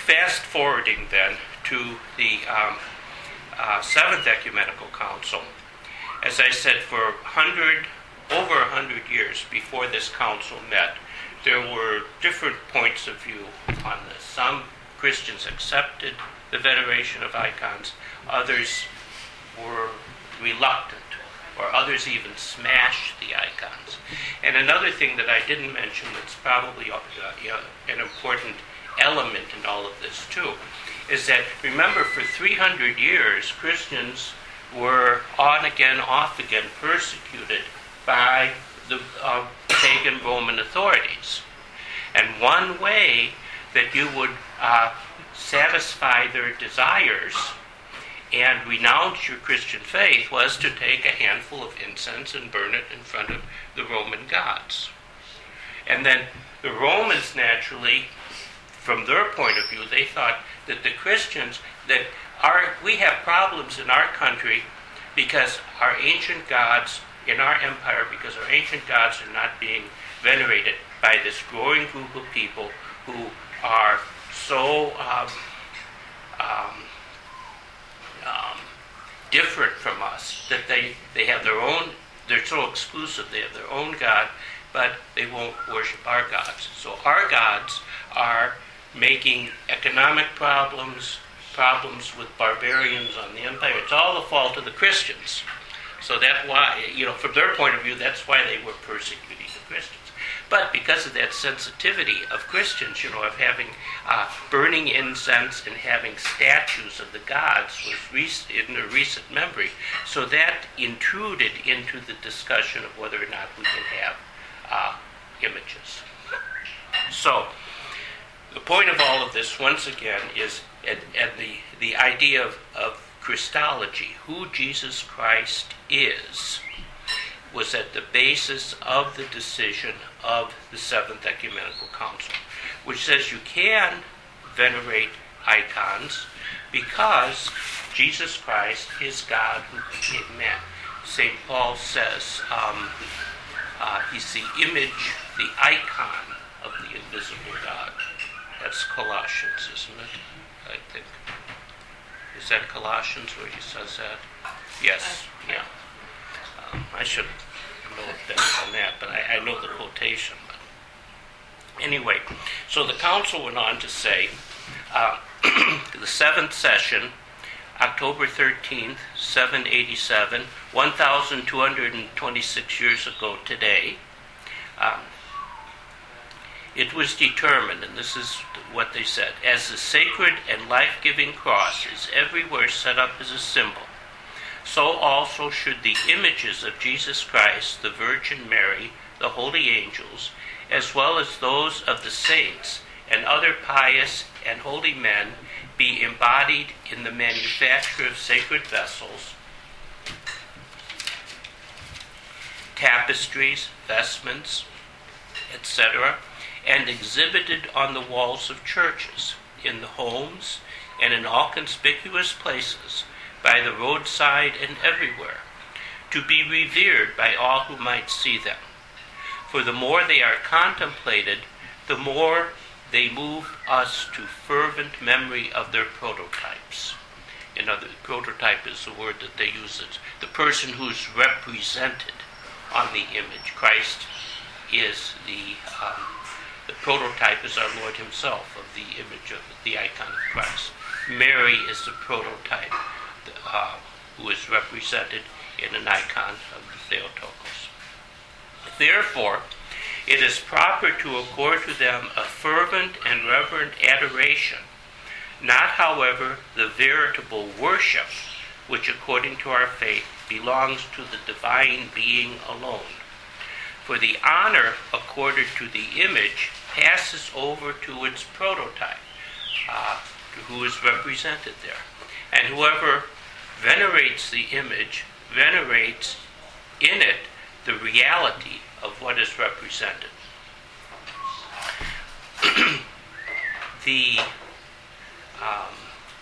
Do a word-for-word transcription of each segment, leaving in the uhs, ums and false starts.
fast forwarding then to the um, uh, Seventh Ecumenical Council. As I said, for hundred, over a hundred years before this council met, there were different points of view on this. Some Christians accepted the veneration of icons, others were reluctant, or others even smashed the icons. And another thing that I didn't mention that's probably uh, an important element in all of this too, is that, remember, for three hundred years, Christians were on again, off again persecuted by the uh, pagan Roman authorities. And one way that you would uh, satisfy their desires and renounce your Christian faith was to take a handful of incense and burn it in front of the Roman gods. And then the Romans, naturally, from their point of view, they thought that the Christians, that our, we have problems in our country because our ancient gods, in our empire, because our ancient gods are not being venerated by this growing group of people who are so um, um, um, different from us that they, they have their own, they're so exclusive, they have their own God, but they won't worship our gods. So our gods are making economic problems, problems with barbarians on the empire. It's all the fault of the Christians. So that's why, you know, from their point of view, that's why they were persecuting the Christians. But because of that sensitivity of Christians, you know, of having uh, burning incense and having statues of the gods was rec- in their recent memory, so that intruded into the discussion of whether or not we can have uh, images. So the point of all of this, once again, is at, at the, the idea of, of Christology, who Jesus Christ is, was at the basis of the decision of the Seventh Ecumenical Council, which says you can venerate icons because Jesus Christ is God who became man. Saint Paul says um, uh, he's the image, the icon of the invisible God. That's Colossians, isn't it? I think. Is that Colossians where he says that? Yes, yeah. Um, I should know that on that, but I, I know the quotation. But anyway, so the council went on to say, uh, the seventh session, October thirteenth, seven eighty-seven, one thousand two hundred twenty-six years ago today, um, it was determined, and this is what they said, as the sacred and life-giving cross is everywhere set up as a symbol, so also should the images of Jesus Christ, the Virgin Mary, the holy angels, as well as those of the saints and other pious and holy men be embodied in the manufacture of sacred vessels, tapestries, vestments, et cetera, and exhibited on the walls of churches, in the homes, and in all conspicuous places, by the roadside and everywhere, to be revered by all who might see them. For the more they are contemplated, the more they move us to fervent memory of their prototypes. In other, prototype is the word that they use. It's the person who's represented on the image. Christ is the um, the prototype is our Lord himself of the image of the icon of Christ. Mary is the prototype uh, who is represented in an icon of the Theotokos. Therefore, it is proper to accord to them a fervent and reverent adoration, not, however, the veritable worship which, according to our faith, belongs to the divine being alone. For the honor accorded to the image passes over to its prototype, uh, to who is represented there. And whoever venerates the image venerates in it the reality of what is represented. the, um,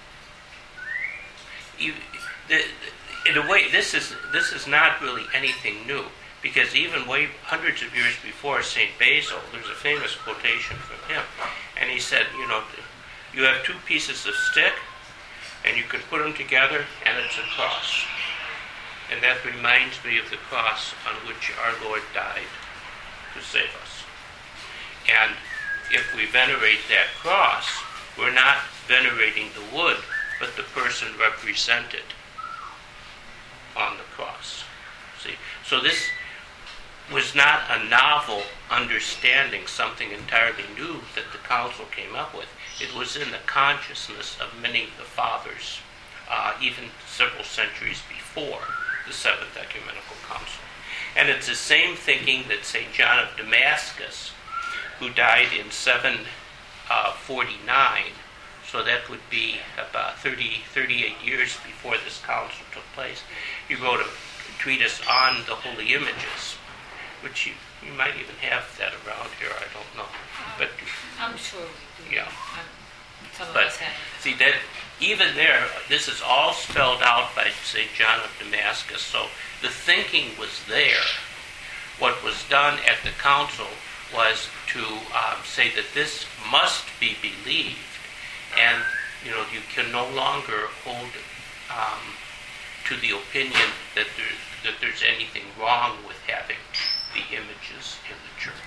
you, the, in a way, this is this is not really anything new, because even way hundreds of years before Saint Basil, there's a famous quotation from him, and he said, you know, You have two pieces of stick, and you can put them together, and it's a cross. And that reminds me of the cross on which our Lord died to save us. And if we venerate that cross, we're not venerating the wood, but the person represented on the cross. See? So this was not a novel understanding, something entirely new that the council came up with. It was in the consciousness of many of the fathers, uh, even several centuries before the Seventh Ecumenical Council. And it's the same thinking that Saint John of Damascus, who died in seven forty-nine, so that would be about thirty, thirty-eight years before this council took place, he wrote a treatise on the holy images, which you, you might even have that around here, I don't know. But I'm sure we do. Yeah. Um, some of But us have. see, that even there, this is all spelled out by Saint John of Damascus. So the thinking was there. What was done at the council was to um, say that this must be believed, and you know you can no longer hold um, to the opinion that there that there's anything wrong with having the images in the church.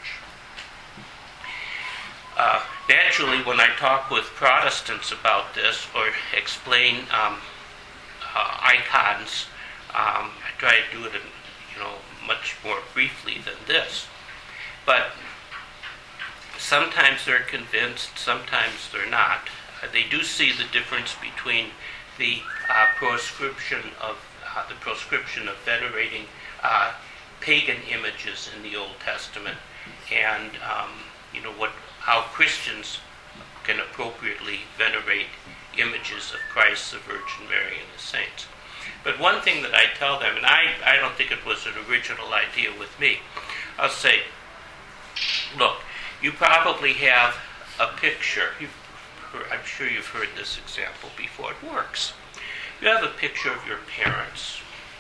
Uh, naturally, when I talk with Protestants about this or explain um, uh, icons, um, I try to do it in, you know, much more briefly than this. But sometimes they're convinced, sometimes they're not. Uh, they do see the difference between the uh, proscription of uh, the proscription of venerating uh, pagan images in the Old Testament, and um, you know what how Christians can appropriately venerate images of Christ, the Virgin Mary, and the saints. But one thing that I tell them, and I, I don't think it was an original idea with me, I'll say, look, you probably have a picture. You've heard, I'm sure you've heard this example before. It works. You have a picture of your parents,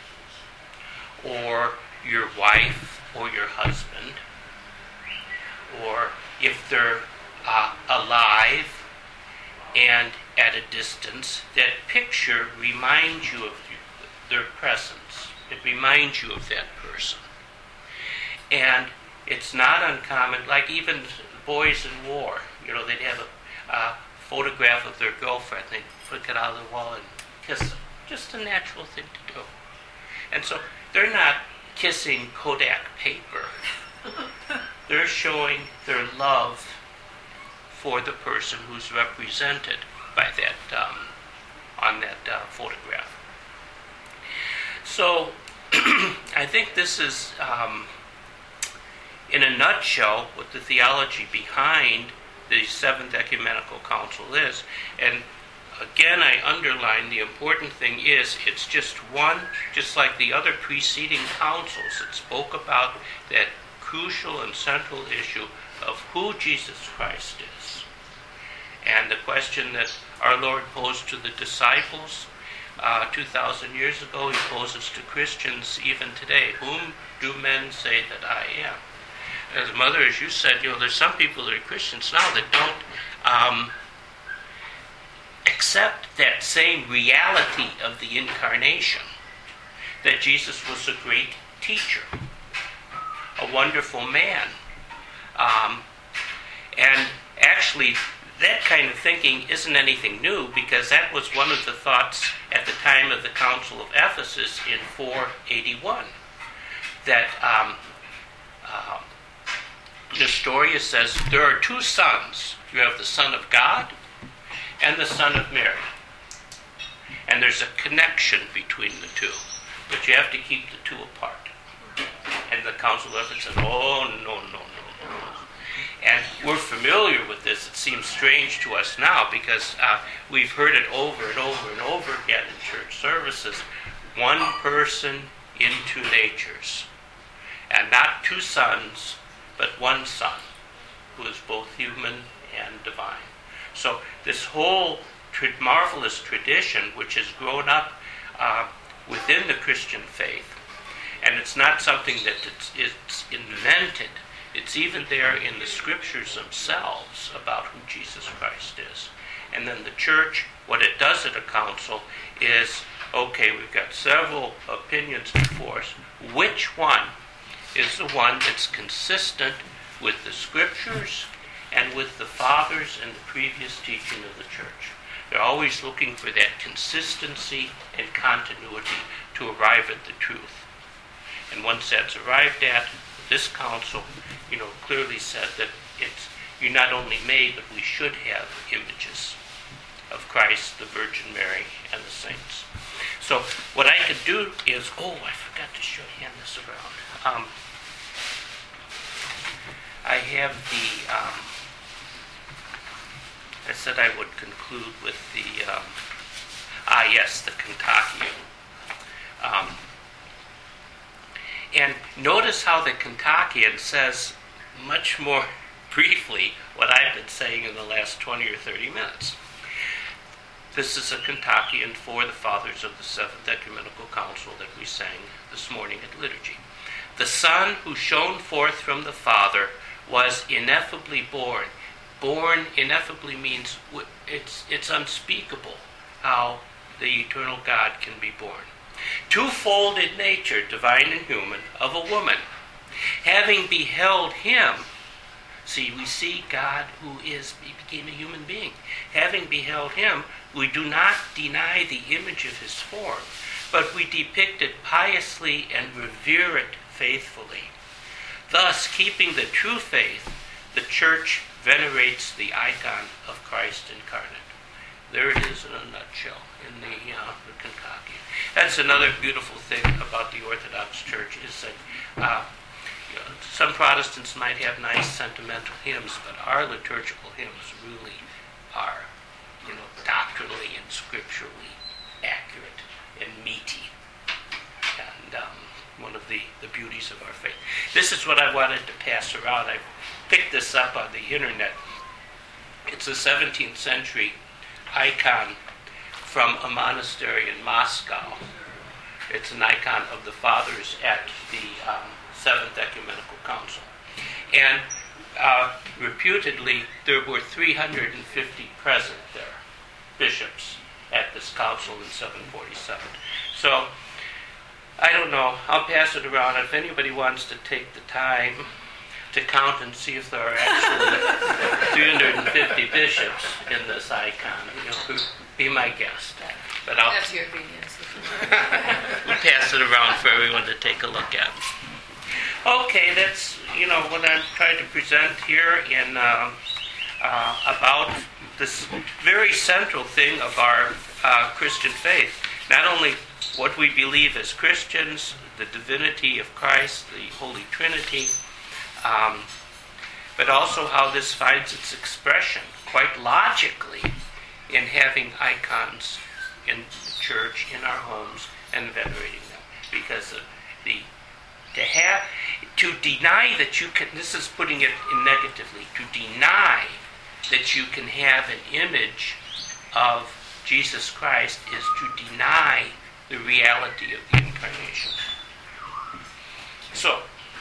or your wife, or your husband, or if they're uh, alive and at a distance, that picture reminds you of their presence. It reminds you of that person. And it's not uncommon, like even boys in war, you know, they'd have a uh, photograph of their girlfriend, they'd put it on the wall and kiss them. Just a natural thing to do. And so they're not kissing Kodak paper. They're showing their love for the person who's represented by that, um, on that uh, photograph. So I think this is, um, in a nutshell, what the theology behind the Seventh Ecumenical Council is. And again, I underline the important thing is it's just one, just like the other preceding councils that spoke about that crucial and central issue of who Jesus Christ is. And the question that our Lord posed to the disciples uh, two thousand years ago, he poses to Christians even today. Whom do men say that I am? As Mother, as you said, you know, there's some people that are Christians now that don't um, accept that same reality of the incarnation, that Jesus was a great teacher, a wonderful man. Um, and actually, that kind of thinking isn't anything new, because that was one of the thoughts at the time of the Council of Ephesus in four eighty-one. That um, uh, Nestorius says there are two sons. You have the Son of God and the Son of Mary. And there's a connection between the two, but you have to keep the two apart. And the Council of Ephesus said, oh, no, no, no, no. And we're familiar with this. It seems strange to us now because uh, we've heard it over and over and over again in church services. One person in two natures. And not two sons, but one Son, who is both human and divine. So this whole tra- marvelous tradition, which has grown up uh, within the Christian faith, and it's not something that it's, it's invented. It's even there in the scriptures themselves about who Jesus Christ is. And then the church, what it does at a council is, okay, we've got several opinions before us. Which one is the one that's consistent with the scriptures and with the fathers and the previous teaching of the church? They're always looking for that consistency and continuity to arrive at the truth. And once that's arrived at, this council, you know, clearly said that it's you not only may, but we should have images of Christ, the Virgin Mary, and the saints. So what I could do is, oh, I forgot to show hand this around. Um, I have the, um, I said I would conclude with the, um, ah, yes, the Kontakion. Um, and notice how the Kontakion says much more briefly what I've been saying in the last twenty or thirty minutes. This is a Kontakion for the fathers of the Seventh Ecumenical Council that we sang this morning at liturgy. The Son who shone forth from the Father was ineffably born. Born ineffably means it's, it's unspeakable how the eternal God can be born. Twofold in nature, divine and human, of a woman. Having beheld him, see, we see God who is, he became a human being. Having beheld him, we do not deny the image of his form, but we depict it piously and revere it faithfully. Thus, keeping the true faith, the Church venerates the icon of Christ incarnate. There it is in a nutshell in the, uh, the Kontakion. That's another beautiful thing about the Orthodox Church is that uh, you know, some Protestants might have nice sentimental hymns, but our liturgical hymns really are, you know, doctrinally and scripturally accurate and meaty. And um, one of the, the beauties of our faith. This is what I wanted to pass around. I picked this up on the internet. It's a seventeenth century icon from a monastery in Moscow. It's an icon of the fathers at the um, Seventh Ecumenical Council. And uh, reputedly, there were three hundred fifty present there, bishops, at this council in seven forty-seven. So, I don't know. I'll pass it around. If anybody wants to take the time to count and see if there are actually three hundred fifty bishops in this icon, you know, be my guest. But I'll That's your opinions. we'll pass it around for everyone to take a look at. Okay, that's, you know, what I'm trying to present here in uh, uh, about this very central thing of our uh, Christian faith. Not only what we believe as Christians, the divinity of Christ, the Holy Trinity, um, but also how this finds its expression quite logically in having icons in the church, in our homes, and venerating them. Because of the to have to deny that you can, this is putting it in negatively, to deny that you can have an image of Jesus Christ is to deny the reality of the incarnation. So,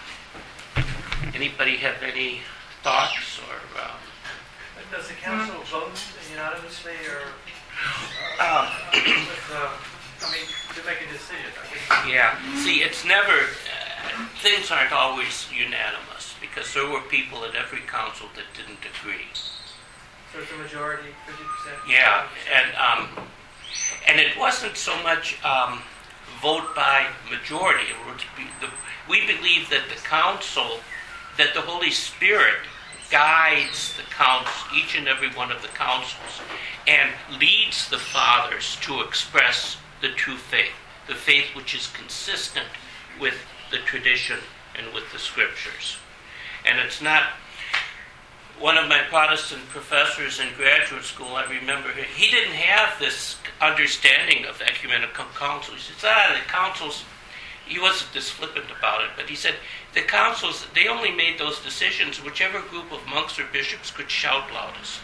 anybody have any thoughts or? Um, Does the council vote unanimously, or uh, um, with, uh, I mean, to make a decision? I guess. yeah. See, it's never. Uh, things aren't always unanimous because there were people at every council that didn't agree. So it's a majority, fifty percent. Yeah, and um, and it wasn't so much um, vote by majority. It would be the, we believe that the council, that the Holy Spirit guides the council, each and every one of the councils, and leads the fathers to express the true faith, the faith which is consistent with the tradition and with the scriptures. And it's not. One of my Protestant professors in graduate school, I remember, he didn't have this understanding of ecumenical councils. He said, ah, the councils, he wasn't this flippant about it, but he said, the councils, they only made those decisions whichever group of monks or bishops could shout loudest.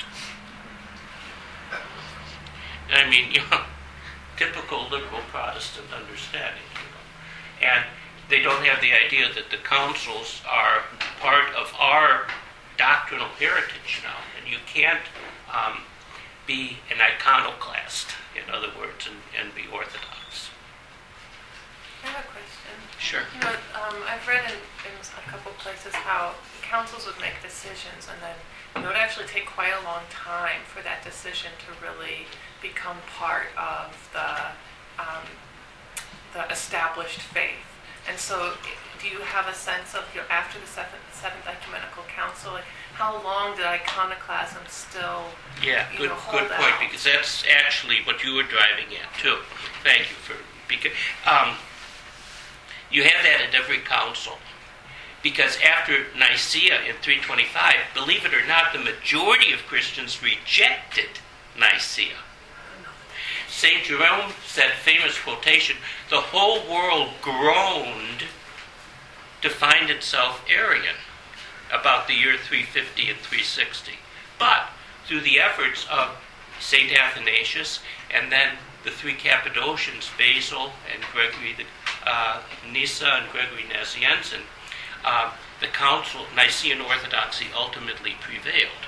I mean, you know, typical liberal Protestant understanding, you know. And they don't have the idea that the councils are part of our doctrinal heritage now, and you can't um, be an iconoclast, in other words, and, and be Orthodox. I have a question. Sure. You know, um, I've read in, in a couple places how councils would make decisions, and then it would actually take quite a long time for that decision to really become part of the um, the established faith. And so, do you have a sense of, you know, after the Seventh, Seventh Ecumenical Council, like, how long did iconoclasm still, Yeah, you good, know, hold good point, out? because that's actually what you were driving at too. Thank you for because um, you have that at every council. Because after Nicaea in three twenty-five, believe it or not, the majority of Christians rejected Nicaea. Saint Jerome said, famous quotation, "The whole world groaned to find itself Arian," about the year three fifty and three sixty. But through the efforts of Saint Athanasius and then the three Cappadocians, Basil and Gregory the, uh, Nyssa and Gregory Nazianzen, uh, the council, Nicene Orthodoxy, ultimately prevailed.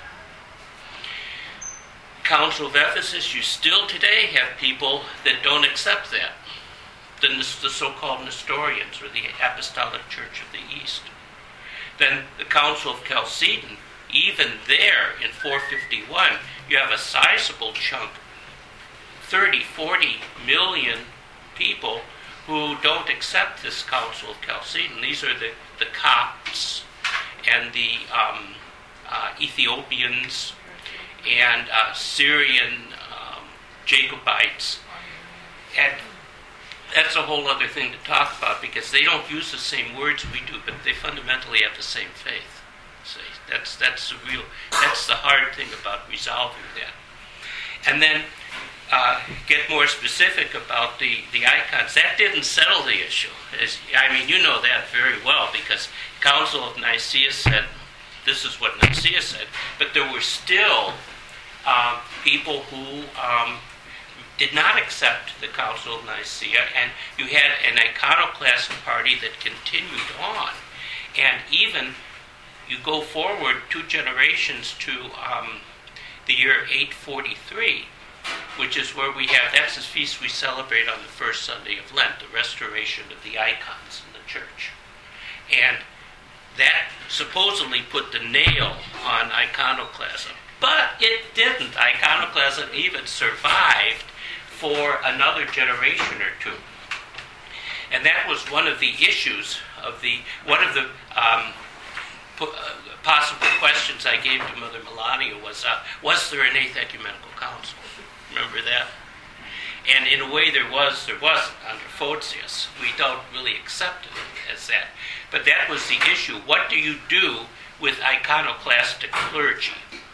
Council of Ephesus, you still today have people that don't accept that. The, the so-called Nestorians, or the Apostolic Church of the East. Then the Council of Chalcedon, even there in four fifty-one, you have a sizable chunk, thirty, forty million people who don't accept this Council of Chalcedon. These are the, the Copts and the um, uh, Ethiopians and uh, Syrian um, Jacobites. And that's a whole other thing to talk about, because they don't use the same words we do, but they fundamentally have the same faith. See, that's that's the real, that's the hard thing about resolving that. And then uh, get more specific about the, the icons. That didn't settle the issue. As, I mean, you know that very well, because Council of Nicaea said, this is what Nicaea said, but there were still um, people who um, did not accept the Council of Nicaea, and you had an iconoclast party that continued on. And even you go forward two generations to um, the year eight forty-three, which is where we have, that's the feast we celebrate on the first Sunday of Lent, the restoration of the icons in the church. And that supposedly put the nail on iconoclasm. But it didn't. Iconoclasm even survived for another generation or two. And that was one of the issues of the, one of the um, po- uh, possible questions I gave to Mother Melania was, uh, was there an Eighth Ecumenical Council? Remember that? And in a way there was, there wasn't under Photius. We don't really accept it as that. But that was the issue. What do you do with iconoclastic clergy?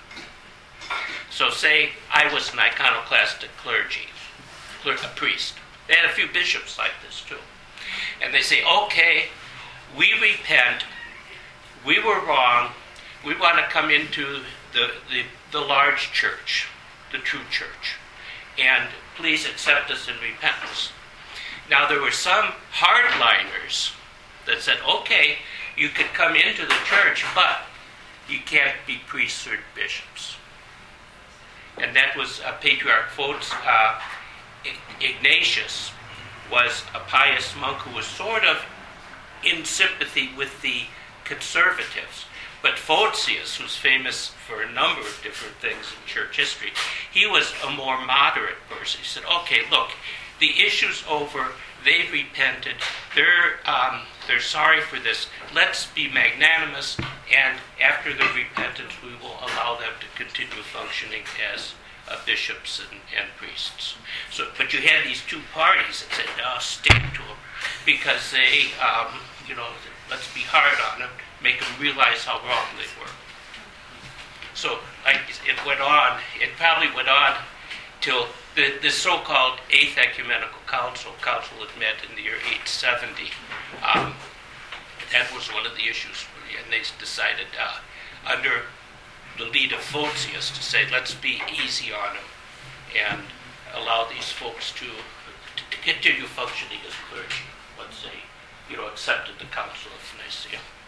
So say I was an iconoclastic clergy, a priest. They had a few bishops like this too. And they say, okay, we repent, we were wrong, we want to come into the, the, the large church, the true church, and please accept us in repentance. Now there were some hardliners that said, okay, you could come into the church, but you can't be priests or bishops. And that was uh, Patriarch Photius, uh, Ignatius was a pious monk who was sort of in sympathy with the conservatives. But Photius, who's famous for a number of different things in church history, he was a more moderate person. He said, okay, look, the issue's over, they've repented, they're, um, they're sorry for this, let's be magnanimous, and after the repentance we will allow them to continue functioning as uh, bishops and, and priests. So, but you had these two parties that said, no, stick to them, because they, um, you know, let's be hard on them, make them realize how wrong they were. So like, it went on, it probably went on till the, the so-called Eighth Ecumenical Council, council that met in the year eight seventy. Um, that was one of the issues, and they decided uh, under the lead of Photius to say, let's be easy on them and allow these folks to, to, to continue functioning as clergy once they, you know, accepted the Council of Nicaea.